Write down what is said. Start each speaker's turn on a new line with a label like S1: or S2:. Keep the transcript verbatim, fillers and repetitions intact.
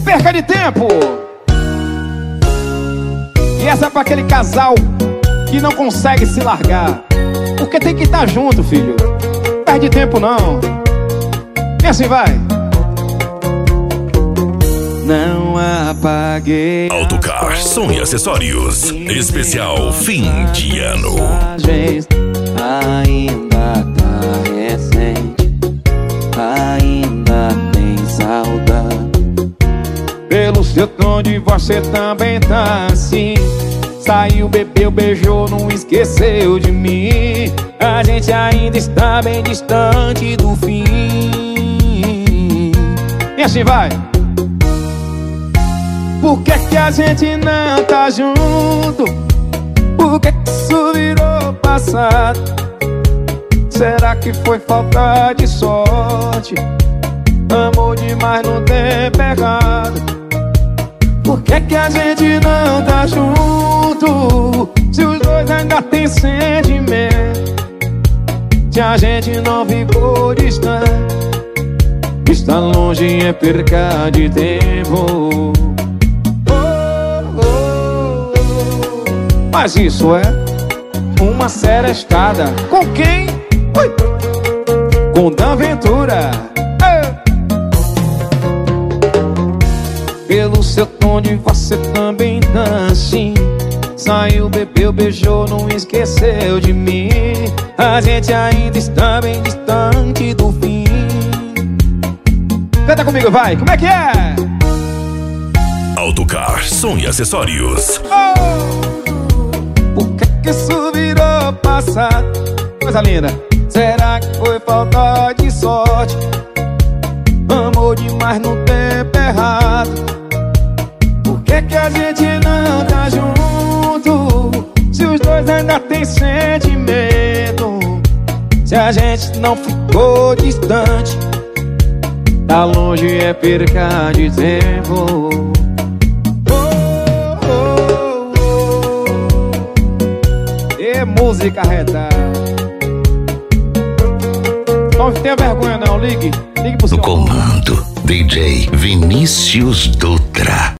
S1: perca de tempo. E essa é pra aquele casal que não consegue se largar, porque tem que estar junto, filho. Perde tempo não. E assim vai. Não apaguei.
S2: Autocar, som e acessórios. Especial fim de ano.
S3: Ainda tá recente, ainda tem saudade.
S1: Pelo seu tom de voz você também tá assim. Saiu, bebeu, beijou, não esqueceu de mim. A gente ainda está bem distante do fim. E assim vai. Por que que a gente não tá junto? Por que que isso virou passado? Será que foi falta de sorte? Amor demais no tempo errado. Por que que a gente não tá junto? Se os dois ainda têm sentimento, se a gente não ficou distante, estar longe é perca de tempo. Mas isso é uma serestada. Com quem? Ui. Com Dan Ventura. Ei. Pelo seu tom de voz você também tá assim. Saiu, bebeu, beijou, não esqueceu de mim. A gente ainda está bem distante do fim. Canta comigo, vai. Como é que é?
S2: Autocar, som e acessórios.
S1: Oh! Por que que isso virou passado? Coisa linda. Será que foi falta de sorte? Amor demais no tempo errado. Por que que a gente não tá junto? Se os dois ainda têm sentimento, se a gente não ficou distante, tá longe é perca de tempo. Música retada. Não tenha vergonha não, ligue. Ligue pro seu
S4: No comando, D J Vinícius Dutra.